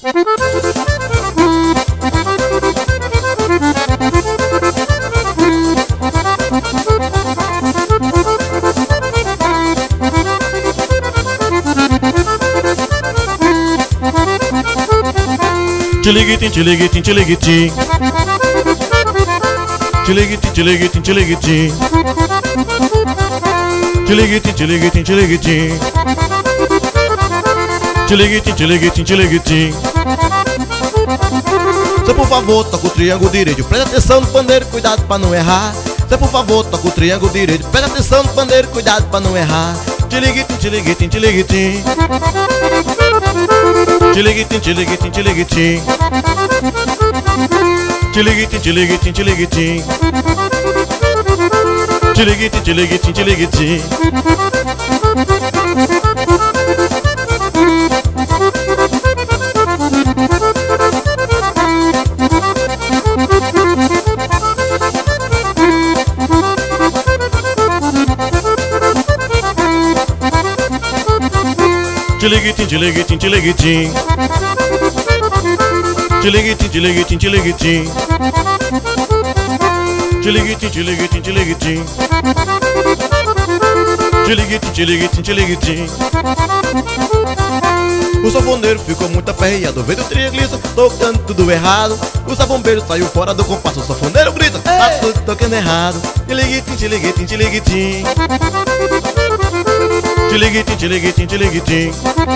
Chiliguitim, chiliguitim, chiliguitim. Chiliguitim, chiliguitim, chiliguitim. Chiliguitim, chiliguitim, chiliguitim. Chiliguitim, chiliguitim, chiliguitim. Cê por favor toca o triângulo direito, presta atenção no pandeiro, cuidado pra não errar. Cê por favor toca o triângulo direito, presta atenção no pandeiro, cuidado pra não errar. Chiliguitim, chiliguitim, chiliguitim. Chiliguitim, chiliguitim, chiliguitim. Chiliguitim, chiliguitim, chiliguitim. Chiliguitim, chiliguitim, chiliguitim. Chiliguitim, chiliguitim, chiliguitim. Chiliguitim, chiliguitim, chiliguitim. Chiliguitim, chiliguitim, chiliguitim. Chiliguitim, chiliguitim, chiliguitim. O sanfoneiro ficou muito aperreado, vendo o trianglista tocando tudo errado. O sanfoneiro saiu fora do compasso, o sanfoneiro grita: tá tudo tocando errado. Chiliguitim, chiliguitim, chiliguitim. Chiliguitim, chiliguitim, chiliguitim.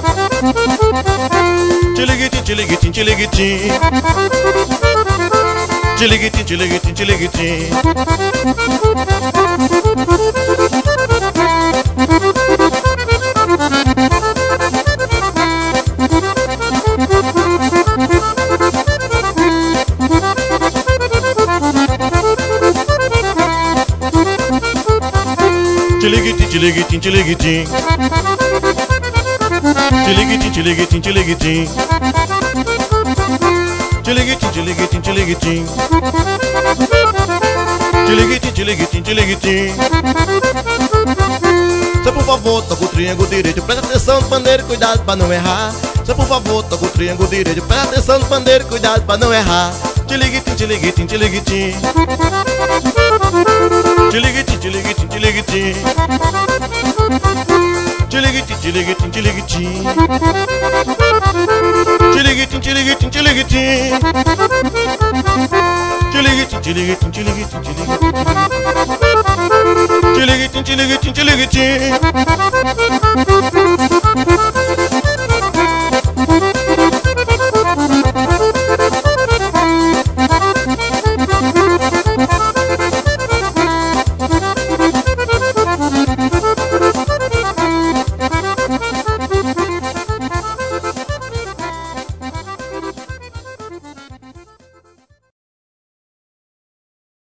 Chiliguitim, chiliguitim, chiliguitim. Chiliguitim, chiliguitim, chiliguitim. Chiliguitim, chiliguitim, chiliguitim. Chiliguitim, chiliguitim, chiliguitim. Chiliguitim, chiliguitim, chiliguitim. Chiliguitim, chiliguitim, chiliguitim. Cê por favor toca o triângulo direito, presta atenção no pandeiro, cuidado pra não errar. Cê por favor toca o triângulo direito, presta atenção no pandeiro, cuidado pra não errar. Chiliguitim, chiliguitim, chiliguitim. Chiliguitim, chiliguitim, chiliguitim. Chiliguitim, chiliguitim, chiliguitim. Chiliguitim, chiliguitim, chiliguitim. Chiliguitim, chiliguitim, chiliguitim, chiliguitim. Chiliguitim, chiliguitim, chiliguitim.